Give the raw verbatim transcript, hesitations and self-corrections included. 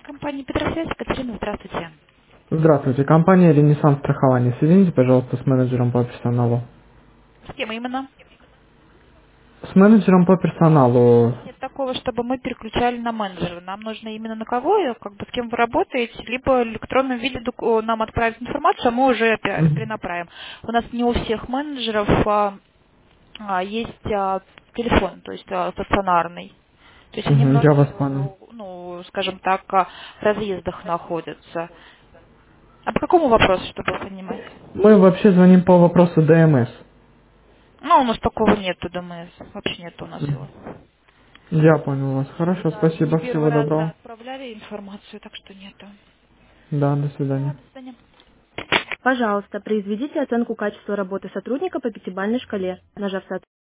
Компания Петросвязь, Екатерина, здравствуйте. Здравствуйте, компания Ренессанс страхования. Соедините, пожалуйста, с менеджером по персоналу. С кем именно? С менеджером по персоналу. Нет такого, чтобы мы переключали на менеджера. Нам нужно именно на кого, и как бы с кем вы работаете, либо в электронном виде доку- нам отправить информацию, а мы уже опять Мгм. перенаправим. У нас не у всех менеджеров а, а, есть а, телефон, то есть а, стационарный. То есть они Мгм, я многие, вас понял. э, ну, скажем так, а, в разъездах находятся. А по какому вопросу, чтобы понимать? Мы вообще звоним по вопросу ДМС. Ну, у нас такого нету, ДМС. Вообще нет у нас Мгм. его. Я понял вас. Хорошо, Да, не спасибо, первый всего раз, да, доброго. отправляли информацию, так что нету. Да, до Да, свидания. до свидания. Пожалуйста, произведите оценку качества работы сотрудника по пятибалльной шкале, нажав